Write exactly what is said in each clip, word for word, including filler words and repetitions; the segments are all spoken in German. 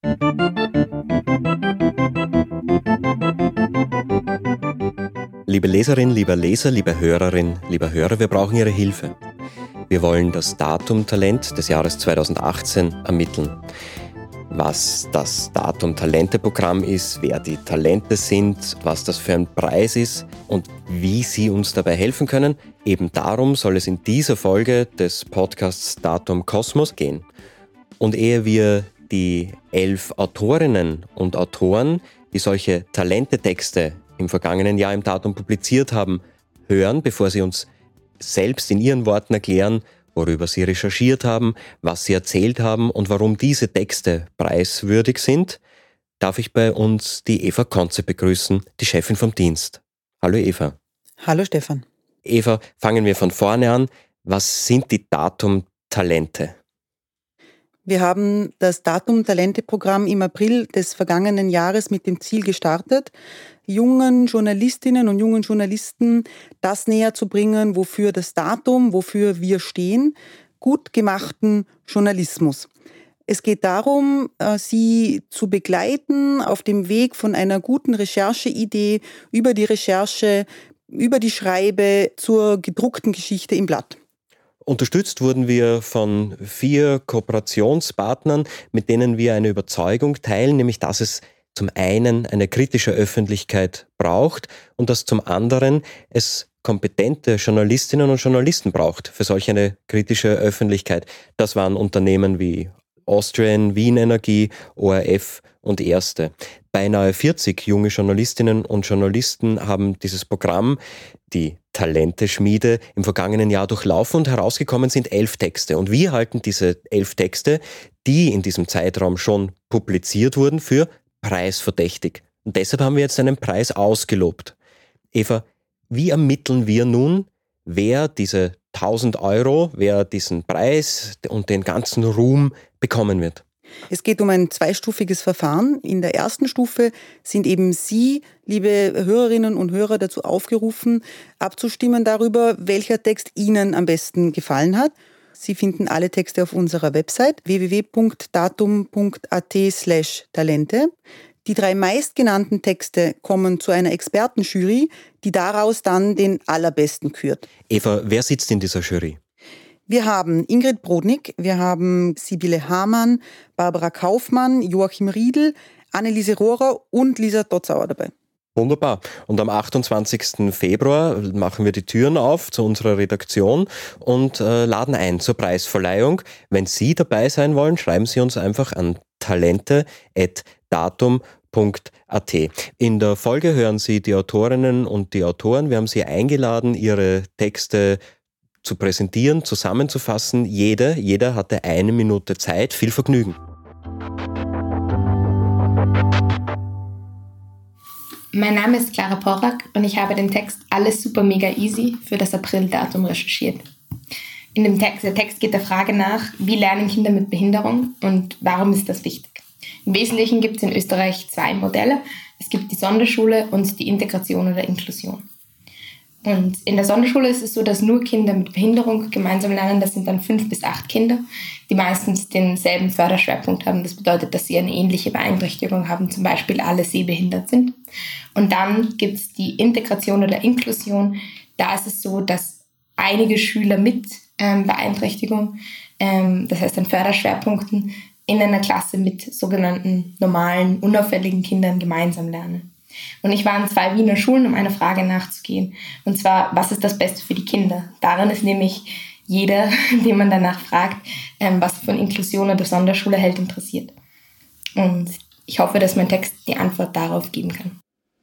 Liebe Leserin, lieber Leser, liebe Hörerin, lieber Hörer, wir brauchen Ihre Hilfe. Wir wollen das Datum Talent des Jahres zweitausendachtzehn ermitteln. Was das Datum Talente-Programm ist, wer die Talente sind, was das für ein Preis ist und wie Sie uns dabei helfen können. Eben darum soll es in dieser Folge des Podcasts Datum Kosmos gehen. Und ehe wir die elf Autorinnen und Autoren, die solche Talente-Texte im vergangenen Jahr im Datum publiziert haben, hören, bevor sie uns selbst in ihren Worten erklären, worüber sie recherchiert haben, was sie erzählt haben und warum diese Texte preiswürdig sind, darf ich bei uns die Eva Konze begrüßen, die Chefin vom Dienst. Hallo Eva. Hallo Stefan. Eva, fangen wir von vorne an. Was sind die Datum-Talente? Wir haben das Datum-Talente-Programm im April des vergangenen Jahres mit dem Ziel gestartet, jungen Journalistinnen und jungen Journalisten das näher zu bringen, wofür das Datum, wofür wir stehen, gut gemachten Journalismus. Es geht darum, sie zu begleiten auf dem Weg von einer guten Rechercheidee über die Recherche, über die Schreibe zur gedruckten Geschichte im Blatt. Unterstützt wurden wir von vier Kooperationspartnern, mit denen wir eine Überzeugung teilen, nämlich dass es zum einen eine kritische Öffentlichkeit braucht und dass zum anderen es kompetente Journalistinnen und Journalisten braucht für solch eine kritische Öffentlichkeit. Das waren Unternehmen wie Austrian, Wien Energie, O R F und Erste. Beinahe vierzig junge Journalistinnen und Journalisten haben dieses Programm, die Talente-Schmiede, im vergangenen Jahr durchlaufen und herausgekommen sind elf Texte. Und wir halten diese elf Texte, die in diesem Zeitraum schon publiziert wurden, für preisverdächtig. Und deshalb haben wir jetzt einen Preis ausgelobt. Eva, wie ermitteln wir nun, wer diese tausend Euro, wer diesen Preis und den ganzen Ruhm bekommen wird? Es geht um ein zweistufiges Verfahren. In der ersten Stufe sind eben Sie, liebe Hörerinnen und Hörer, dazu aufgerufen, abzustimmen darüber, welcher Text Ihnen am besten gefallen hat. Sie finden alle Texte auf unserer Website w w w punkt datum punkt a t slash talente. Die drei meistgenannten Texte kommen zu einer Expertenjury, die daraus dann den allerbesten kürt. Eva, wer sitzt in dieser Jury? Wir haben Ingrid Brodnik, wir haben Sibylle Hamann, Barbara Kaufmann, Joachim Riedl, Anneliese Rohrer und Lisa Dotzauer dabei. Wunderbar. Und am achtundzwanzigsten Februar machen wir die Türen auf zu unserer Redaktion und äh, laden ein zur Preisverleihung. Wenn Sie dabei sein wollen, schreiben Sie uns einfach an talente at datum punkt a t. In der Folge hören Sie die Autorinnen und die Autoren. Wir haben Sie eingeladen, ihre Texte zu präsentieren, zusammenzufassen. Jeder, jeder hatte eine Minute Zeit. Viel Vergnügen. Mein Name ist Clara Porak und ich habe den Text Alles super mega easy für das April-Datum recherchiert. In dem Text, der Text geht der Frage nach, wie lernen Kinder mit Behinderung und warum ist das wichtig? Im Wesentlichen gibt es in Österreich zwei Modelle. Es gibt die Sonderschule und die Integration oder Inklusion. Und in der Sonderschule ist es so, dass nur Kinder mit Behinderung gemeinsam lernen. Das sind dann fünf bis acht Kinder, die meistens denselben Förderschwerpunkt haben. Das bedeutet, dass sie eine ähnliche Beeinträchtigung haben, zum Beispiel alle sehbehindert sind. Und dann gibt es die Integration oder Inklusion. Da ist es so, dass einige Schüler mit ähm, Beeinträchtigung, ähm, das heißt an Förderschwerpunkten, in einer Klasse mit sogenannten normalen, unauffälligen Kindern gemeinsam lernen. Und ich war in zwei Wiener Schulen, um einer Frage nachzugehen. Und zwar, was ist das Beste für die Kinder? Daran ist nämlich jeder, den man danach fragt, ähm, was von Inklusion oder Sonderschule hält, interessiert. Und ich hoffe, dass mein Text die Antwort darauf geben kann.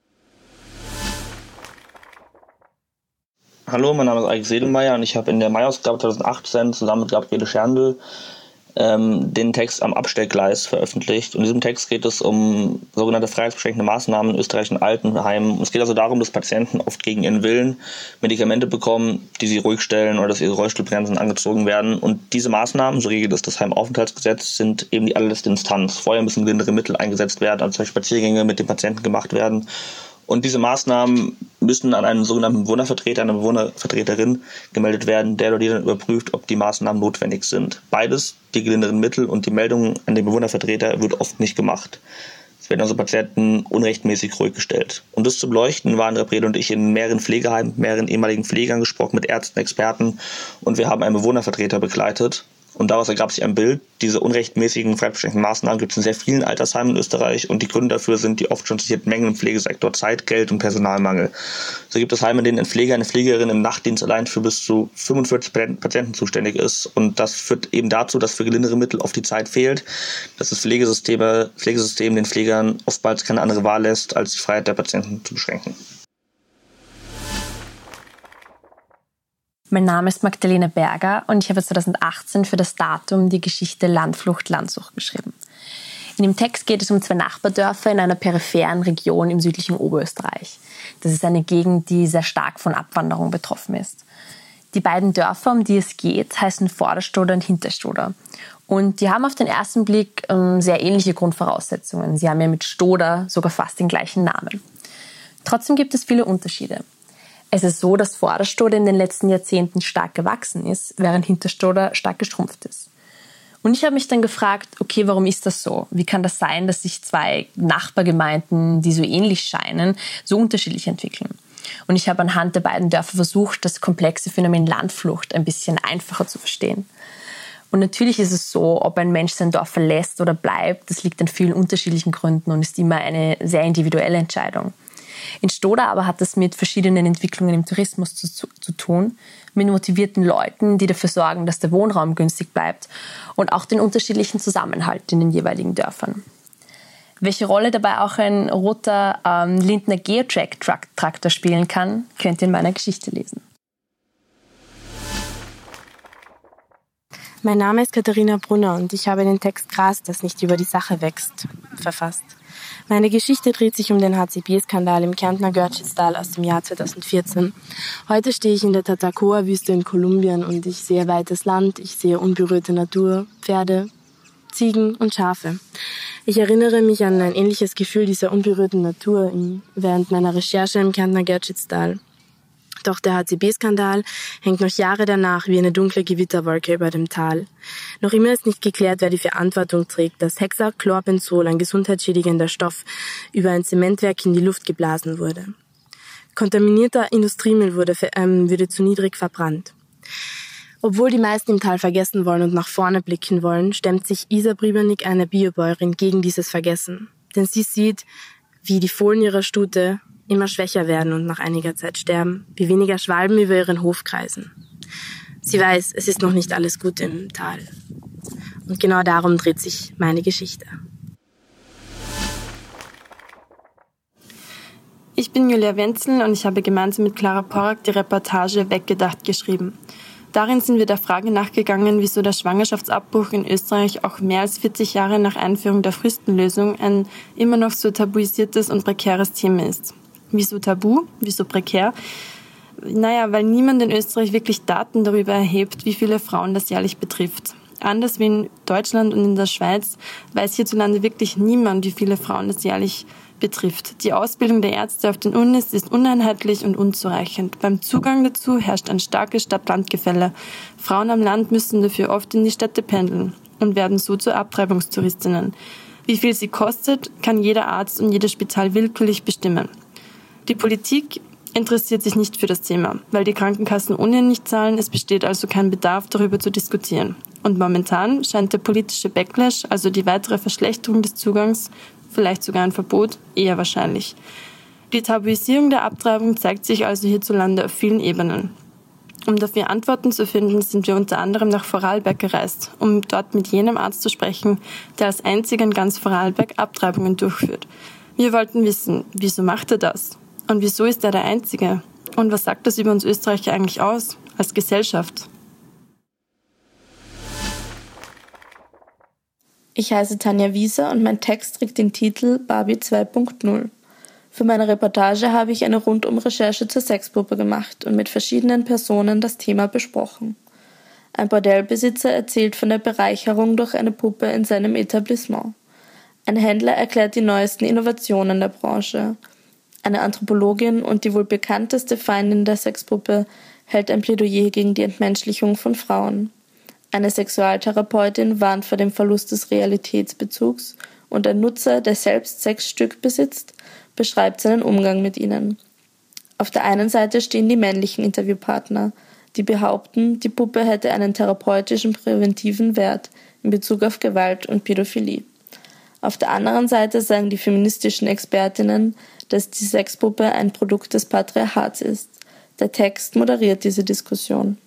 Hallo, mein Name ist Erik Sedelmeier und ich habe in der Mai-Ausgabe zweitausendachtzehn zusammen mit Gabriele Scherndl ähm, den Text Am Abstellgleis veröffentlicht. Und in diesem Text geht es um sogenannte freiheitsbeschränkende Maßnahmen in österreichischen Altenheimen. Es geht also darum, dass Patienten oft gegen ihren Willen Medikamente bekommen, die sie ruhig stellen oder dass ihre Rollstuhlbremsen angezogen werden. Und diese Maßnahmen, so regelt es das Heimaufenthaltsgesetz, sind eben die allerletzte Instanz. Vorher müssen gelindere Mittel eingesetzt werden, also zum Beispiel Spaziergänge mit dem Patienten gemacht werden. Und diese Maßnahmen müssen an einen sogenannten Bewohnervertreter, eine Bewohnervertreterin gemeldet werden, der oder die dann überprüft, ob die Maßnahmen notwendig sind. Beides, die gelinderen Mittel und die Meldung an den Bewohnervertreter, wird oft nicht gemacht. Es werden also Patienten unrechtmäßig ruhig gestellt. Um das zu beleuchten, waren Reprede und ich in mehreren Pflegeheimen, mehreren ehemaligen Pflegern gesprochen, mit Ärzten, Experten, und wir haben einen Bewohnervertreter begleitet. Und daraus ergab sich ein Bild. Diese unrechtmäßigen freiheitsbeschränkenden Maßnahmen gibt es in sehr vielen Altersheimen in Österreich, und die Gründe dafür sind die oft schon zitierten Mängel im Pflegesektor, Zeit, Geld und Personalmangel. So gibt es Heime, in denen ein Pfleger, eine Pflegerin im Nachtdienst allein für bis zu fünfundvierzig Patienten zuständig ist, und das führt eben dazu, dass für gelindere Mittel oft die Zeit fehlt, dass das Pflegesystem, Pflegesystem den Pflegern oftmals keine andere Wahl lässt, als die Freiheit der Patienten zu beschränken. Mein Name ist Magdalena Berger und ich habe zweitausendachtzehn für das Datum die Geschichte Landflucht Landsucht geschrieben. In dem Text geht es um zwei Nachbardörfer in einer peripheren Region im südlichen Oberösterreich. Das ist eine Gegend, die sehr stark von Abwanderung betroffen ist. Die beiden Dörfer, um die es geht, heißen Vorderstoder und Hinterstoder. Und die haben auf den ersten Blick ähm, sehr ähnliche Grundvoraussetzungen. Sie haben ja mit Stoder sogar fast den gleichen Namen. Trotzdem gibt es viele Unterschiede. Es ist so, dass Vorderstoder in den letzten Jahrzehnten stark gewachsen ist, während Hinterstoder stark geschrumpft ist. Und ich habe mich dann gefragt, okay, warum ist das so? Wie kann das sein, dass sich zwei Nachbargemeinden, die so ähnlich scheinen, so unterschiedlich entwickeln? Und ich habe anhand der beiden Dörfer versucht, das komplexe Phänomen Landflucht ein bisschen einfacher zu verstehen. Und natürlich ist es so, ob ein Mensch sein Dorf verlässt oder bleibt, das liegt an vielen unterschiedlichen Gründen und ist immer eine sehr individuelle Entscheidung. In Stoder aber hat das mit verschiedenen Entwicklungen im Tourismus zu, zu, zu tun, mit motivierten Leuten, die dafür sorgen, dass der Wohnraum günstig bleibt, und auch den unterschiedlichen Zusammenhalt in den jeweiligen Dörfern. Welche Rolle dabei auch ein roter ähm, Lindner Geotrack-Traktor spielen kann, könnt ihr in meiner Geschichte lesen. Mein Name ist Katharina Brunner und ich habe den Text Gras, das nicht über die Sache wächst, verfasst. Meine Geschichte dreht sich um den H C B-Skandal im Kärntner Görtschitstal aus dem Jahr zweitausendvierzehn. Heute stehe ich in der Tatacoa-Wüste in Kolumbien und ich sehe weites Land, ich sehe unberührte Natur, Pferde, Ziegen und Schafe. Ich erinnere mich an ein ähnliches Gefühl dieser unberührten Natur während meiner Recherche im Kärntner Görtschitstal. Doch der H C B-Skandal hängt noch Jahre danach wie eine dunkle Gewitterwolke über dem Tal. Noch immer ist nicht geklärt, wer die Verantwortung trägt, dass Hexachlorbenzol, ein gesundheitsschädigender Stoff, über ein Zementwerk in die Luft geblasen wurde. Kontaminierter Industriemüll wurde, ähm, wurde zu niedrig verbrannt. Obwohl die meisten im Tal vergessen wollen und nach vorne blicken wollen, stemmt sich Isa Briebernick, eine Biobäuerin, gegen dieses Vergessen. Denn sie sieht, wie die Fohlen ihrer Stute immer schwächer werden und nach einiger Zeit sterben, wie weniger Schwalben über ihren Hof kreisen. Sie weiß, es ist noch nicht alles gut im Tal. Und genau darum dreht sich meine Geschichte. Ich bin Julia Wenzel und ich habe gemeinsam mit Clara Porak die Reportage Weggedacht geschrieben. Darin sind wir der Frage nachgegangen, wieso der Schwangerschaftsabbruch in Österreich auch mehr als vierzig Jahre nach Einführung der Frühstenlösung ein immer noch so tabuisiertes und prekäres Thema ist. Wieso tabu? Wieso prekär? Naja, weil niemand in Österreich wirklich Daten darüber erhebt, wie viele Frauen das jährlich betrifft. Anders wie in Deutschland und in der Schweiz weiß hierzulande wirklich niemand, wie viele Frauen das jährlich betrifft. Die Ausbildung der Ärzte auf den Unis ist uneinheitlich und unzureichend. Beim Zugang dazu herrscht ein starkes Stadt-Land-Gefälle. Frauen am Land müssen dafür oft in die Städte pendeln und werden so zu Abtreibungstouristinnen. Wie viel sie kostet, kann jeder Arzt und jedes Spital willkürlich bestimmen. Die Politik interessiert sich nicht für das Thema, weil die Krankenkassen ohnehin nicht zahlen. Es besteht also kein Bedarf, darüber zu diskutieren. Und momentan scheint der politische Backlash, also die weitere Verschlechterung des Zugangs, vielleicht sogar ein Verbot, eher wahrscheinlich. Die Tabuisierung der Abtreibung zeigt sich also hierzulande auf vielen Ebenen. Um dafür Antworten zu finden, sind wir unter anderem nach Vorarlberg gereist, um dort mit jenem Arzt zu sprechen, der als einziger in ganz Vorarlberg Abtreibungen durchführt. Wir wollten wissen, wieso macht er das? Und wieso ist er der Einzige? Und was sagt das über uns Österreicher eigentlich aus, als Gesellschaft? Ich heiße Tanja Wieser und mein Text trägt den Titel Barbie zwei Punkt null. Für meine Reportage habe ich eine Rundum-Recherche zur Sexpuppe gemacht und mit verschiedenen Personen das Thema besprochen. Ein Bordellbesitzer erzählt von der Bereicherung durch eine Puppe in seinem Etablissement. Ein Händler erklärt die neuesten Innovationen der Branche. Eine Anthropologin und die wohl bekannteste Feindin der Sexpuppe hält ein Plädoyer gegen die Entmenschlichung von Frauen. Eine Sexualtherapeutin warnt vor dem Verlust des Realitätsbezugs und ein Nutzer, der selbst Sexstück besitzt, beschreibt seinen Umgang mit ihnen. Auf der einen Seite stehen die männlichen Interviewpartner, die behaupten, die Puppe hätte einen therapeutischen präventiven Wert in Bezug auf Gewalt und Pädophilie. Auf der anderen Seite sagen die feministischen Expertinnen, dass die Sexpuppe ein Produkt des Patriarchats ist. Der Text moderiert diese Diskussion.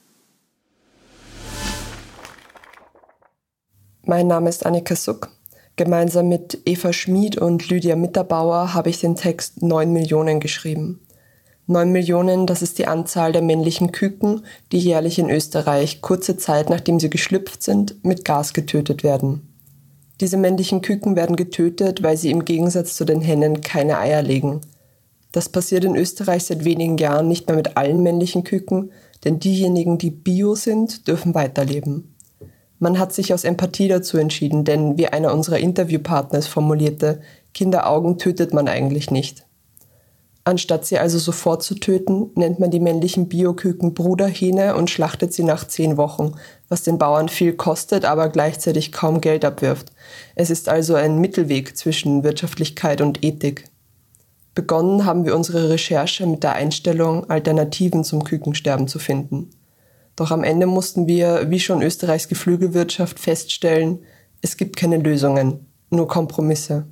Mein Name ist Annika Suck. Gemeinsam mit Eva Schmid und Lydia Mitterbauer habe ich den Text neun Millionen geschrieben. neun Millionen, das ist die Anzahl der männlichen Küken, die jährlich in Österreich, kurze Zeit nachdem sie geschlüpft sind, mit Gas getötet werden. Diese männlichen Küken werden getötet, weil sie im Gegensatz zu den Hennen keine Eier legen. Das passiert in Österreich seit wenigen Jahren nicht mehr mit allen männlichen Küken, denn diejenigen, die bio sind, dürfen weiterleben. Man hat sich aus Empathie dazu entschieden, denn wie einer unserer Interviewpartner es formulierte, Kinderaugen tötet man eigentlich nicht. Anstatt sie also sofort zu töten, nennt man die männlichen Bioküken Bruderhähne und schlachtet sie nach zehn Wochen, was den Bauern viel kostet, aber gleichzeitig kaum Geld abwirft. Es ist also ein Mittelweg zwischen Wirtschaftlichkeit und Ethik. Begonnen haben wir unsere Recherche mit der Einstellung, Alternativen zum Kükensterben zu finden. Doch am Ende mussten wir, wie schon Österreichs Geflügelwirtschaft, feststellen, es gibt keine Lösungen, nur Kompromisse.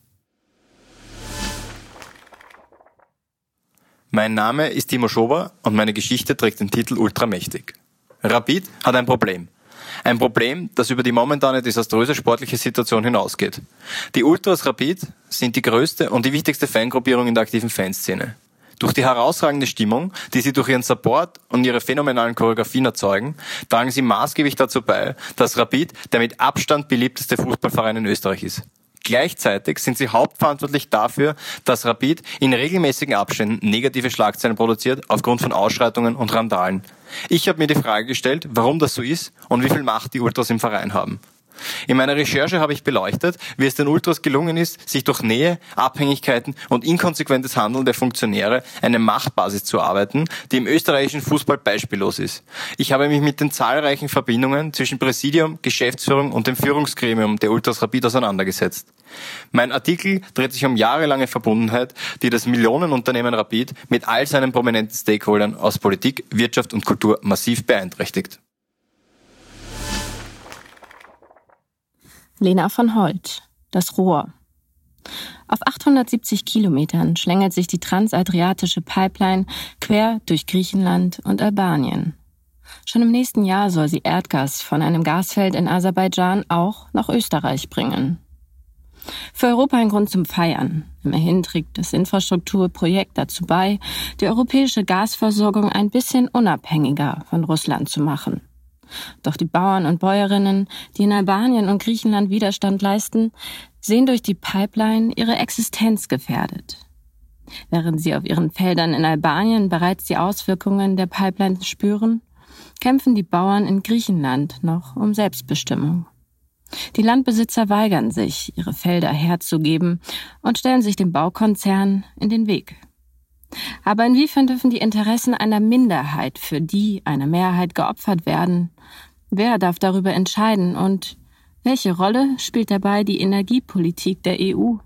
Mein Name ist Timo Schober und meine Geschichte trägt den Titel Ultramächtig. Rapid hat ein Problem. Ein Problem, das über die momentane desaströse sportliche Situation hinausgeht. Die Ultras Rapid sind die größte und die wichtigste Fangruppierung in der aktiven Fanszene. Durch die herausragende Stimmung, die sie durch ihren Support und ihre phänomenalen Choreografien erzeugen, tragen sie maßgeblich dazu bei, dass Rapid der mit Abstand beliebteste Fußballverein in Österreich ist. Gleichzeitig sind sie hauptverantwortlich dafür, dass Rapid in regelmäßigen Abständen negative Schlagzeilen produziert aufgrund von Ausschreitungen und Randalen. Ich habe mir die Frage gestellt, warum das so ist und wie viel Macht die Ultras im Verein haben. In meiner Recherche habe ich beleuchtet, wie es den Ultras gelungen ist, sich durch Nähe, Abhängigkeiten und inkonsequentes Handeln der Funktionäre eine Machtbasis zu erarbeiten, die im österreichischen Fußball beispiellos ist. Ich habe mich mit den zahlreichen Verbindungen zwischen Präsidium, Geschäftsführung und dem Führungsgremium der Ultras Rapid auseinandergesetzt. Mein Artikel dreht sich um jahrelange Verbundenheit, die das Millionenunternehmen Rapid mit all seinen prominenten Stakeholdern aus Politik, Wirtschaft und Kultur massiv beeinträchtigt. Lena von Holt, das Rohr. Auf achthundertsiebzig Kilometern schlängelt sich die transadriatische Pipeline quer durch Griechenland und Albanien. Schon im nächsten Jahr soll sie Erdgas von einem Gasfeld in Aserbaidschan auch nach Österreich bringen. Für Europa ein Grund zum Feiern. Immerhin trägt das Infrastrukturprojekt dazu bei, die europäische Gasversorgung ein bisschen unabhängiger von Russland zu machen. Doch die Bauern und Bäuerinnen, die in Albanien und Griechenland Widerstand leisten, sehen durch die Pipeline ihre Existenz gefährdet. Während sie auf ihren Feldern in Albanien bereits die Auswirkungen der Pipeline spüren, kämpfen die Bauern in Griechenland noch um Selbstbestimmung. Die Landbesitzer weigern sich, ihre Felder herzugeben und stellen sich dem Baukonzern in den Weg. Aber inwiefern dürfen die Interessen einer Minderheit für die eine Mehrheit geopfert werden? Wer darf darüber entscheiden und welche Rolle spielt dabei die Energiepolitik der E U?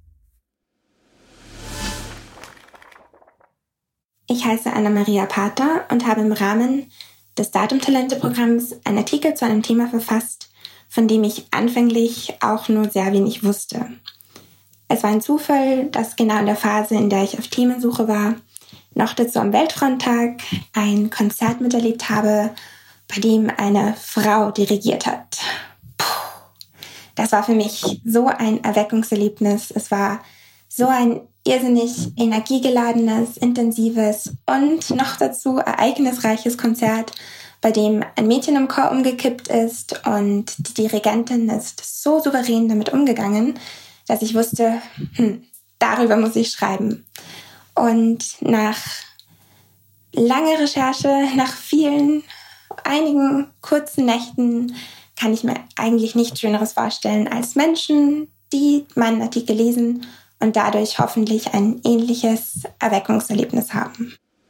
Ich heiße Anna-Maria Pater und habe im Rahmen des Datum-Talente-Programms einen Artikel zu einem Thema verfasst, von dem ich anfänglich auch nur sehr wenig wusste. Es war ein Zufall, dass genau in der Phase, in der ich auf Themensuche war, noch dazu am Weltfrauentag ein Konzert miterlebt habe, bei dem eine Frau dirigiert hat. Puh. Das war für mich so ein Erweckungserlebnis. Es war so ein irrsinnig energiegeladenes, intensives und noch dazu ereignisreiches Konzert, bei dem ein Mädchen im Chor umgekippt ist und die Dirigentin ist so souverän damit umgegangen, dass ich wusste, hm, darüber muss ich schreiben. Und nach langer Recherche, nach vielen, einigen kurzen Nächten, kann ich mir eigentlich nichts Schöneres vorstellen, als Menschen, die meinen Artikel lesen und dadurch hoffentlich ein ähnliches Erweckungserlebnis haben.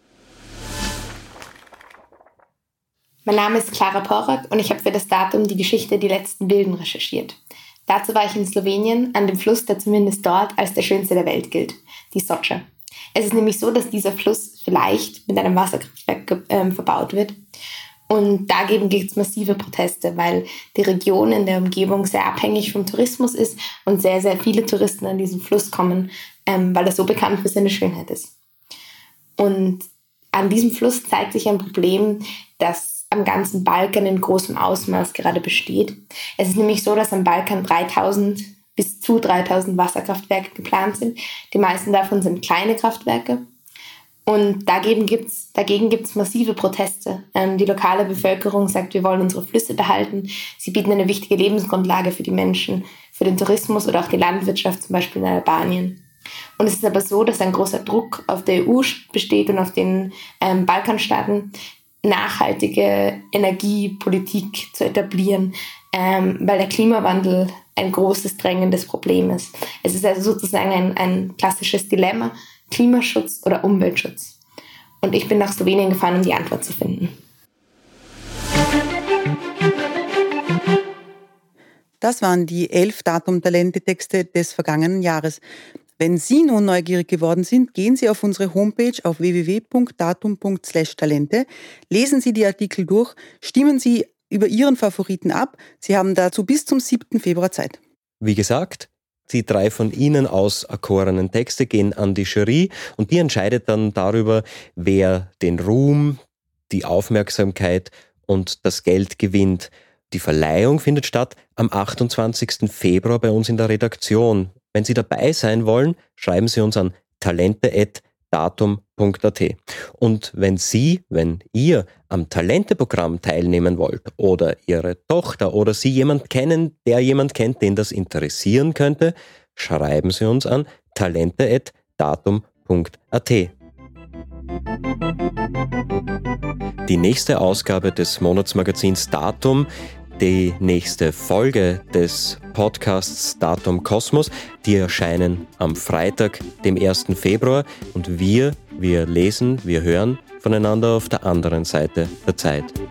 Mein Name ist Clara Porak und ich habe für das Datum die Geschichte Die letzten Wilden recherchiert. Dazu war ich in Slowenien an dem Fluss, der zumindest dort als der schönste der Welt gilt, die Soča. Es ist nämlich so, dass dieser Fluss vielleicht mit einem Wasserkraftwerk äh, verbaut wird. Und dagegen gibt es massive Proteste, weil die Region in der Umgebung sehr abhängig vom Tourismus ist und sehr, sehr viele Touristen an diesen Fluss kommen, ähm, weil er so bekannt für seine Schönheit ist. Und an diesem Fluss zeigt sich ein Problem, das am ganzen Balkan in großem Ausmaß gerade besteht. Es ist nämlich so, dass am Balkan dreitausend bis zu dreitausend Wasserkraftwerke geplant sind. Die meisten davon sind kleine Kraftwerke. Und dagegen gibt es dagegen gibt's massive Proteste. Ähm, die lokale Bevölkerung sagt, wir wollen unsere Flüsse behalten. Sie bieten eine wichtige Lebensgrundlage für die Menschen, für den Tourismus oder auch die Landwirtschaft, zum Beispiel in Albanien. Und es ist aber so, dass ein großer Druck auf der E U besteht und auf den ähm, Balkanstaaten, nachhaltige Energiepolitik zu etablieren, ähm, weil der Klimawandel ein großes, drängendes Problem ist. Es ist also sozusagen ein, ein klassisches Dilemma, Klimaschutz oder Umweltschutz. Und ich bin nach Slowenien gefahren, um die Antwort zu finden. Das waren die elf Datum-Talente-Texte des vergangenen Jahres. Wenn Sie nun neugierig geworden sind, gehen Sie auf unsere Homepage auf w w w punkt datum punkt slash talente, lesen Sie die Artikel durch, stimmen Sie über Ihren Favoriten ab. Sie haben dazu bis zum siebten Februar Zeit. Wie gesagt, die drei von Ihnen auserkorenen Texte gehen an die Jury und die entscheidet dann darüber, wer den Ruhm, die Aufmerksamkeit und das Geld gewinnt. Die Verleihung findet statt am achtundzwanzigsten Februar bei uns in der Redaktion. Wenn Sie dabei sein wollen, schreiben Sie uns an talente at datum punkt a t. Und wenn Sie, wenn ihr am Talente-Programm teilnehmen wollt oder Ihre Tochter oder Sie jemand kennen, der jemand kennt, den das interessieren könnte, schreiben Sie uns an talente at datum punkt a t. Die nächste Ausgabe des Monatsmagazins Datum, die nächste Folge des Podcasts Datum Kosmos, die erscheinen am Freitag, dem ersten Februar. Und wir, wir lesen, wir hören voneinander auf der anderen Seite der Zeit.